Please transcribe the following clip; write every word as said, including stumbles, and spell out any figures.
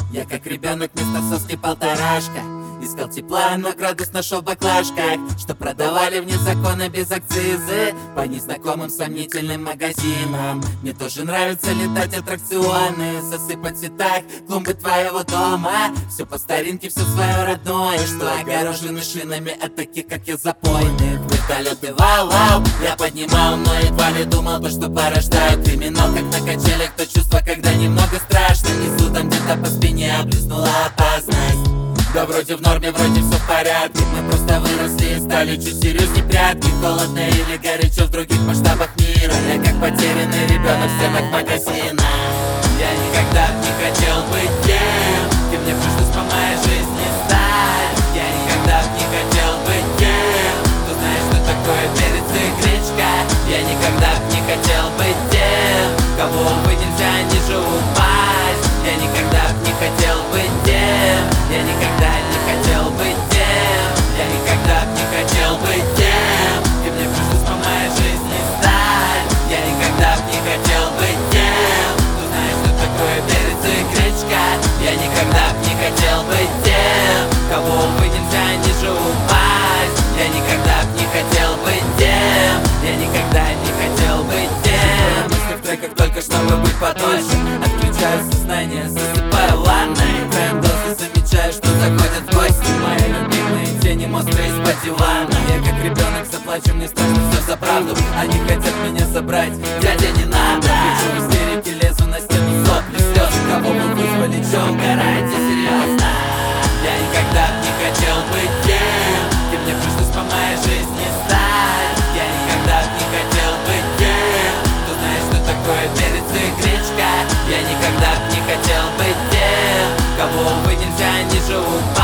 Я как ребенок вместо соски полторашка. Искал тепла, но градус нашел в баклажках, что продавали вне закона без акцизы по незнакомым сомнительным магазинам. Мне тоже нравится летать аттракционы, засыпать в цветах клумбы твоего дома. Все по старинке, все свое родное, что огорожены шинами от таких, как я, запойных. Вертолеты вау-вау я поднимал, но едва ли думал то, что порождаю криминал. Как на качелях, то чувство, когда немного страшно. Внизу там где-то по спине облизнула опасность. Да вроде в норме, вроде все в порядке. Мы просто выросли и стали чуть серьезней прятки. Холодно или горячо в других масштабах мира. Я как потерянный ребенок в стенах магазина. Я никогда не хотел быть тем, кем мне пришлось по моей жизни стать. Я никогда не хотел быть тем, кто знает, что такое перец и гречка. Я никогда не хотел быть тем, кого, увы, нельзя ниже упасть. Я никогда не хотел быть тем, я никогда не хотел быть тем, я никогда не хотел быть тем, кем мне пришлось по моей жизни стать. Я никогда не хотел быть тем, кто знает, что такое перец и гречка. Я никогда не хотел быть тем, кого, увы, нельзя ниже упасть. Я никогда не хотел быть тем, я никогда не хотел быть тем. Мысли в треках только чтобы быть подольше. Отключаю сознание, засыпаю ванной. Краем дозы замечаю, что заходят в гости мои любимые тени, монстры из-под дивана. Я как ребенок заплачу, мне страшно все за правду. Они хотят меня забрать, дядя, не надо. Кричу в истерике, лезу на стену, сопли, слезы. Кого вы вызвали, чё угораете, серьезно? Я никогда не хотел быть тем, кем мне пришлось по моей жизни стать. Я никогда не хотел быть тем, кто знает, что такое перец и гречка. Я никогда не хотел быть тем, кого, увы, нельзя ниже упасть.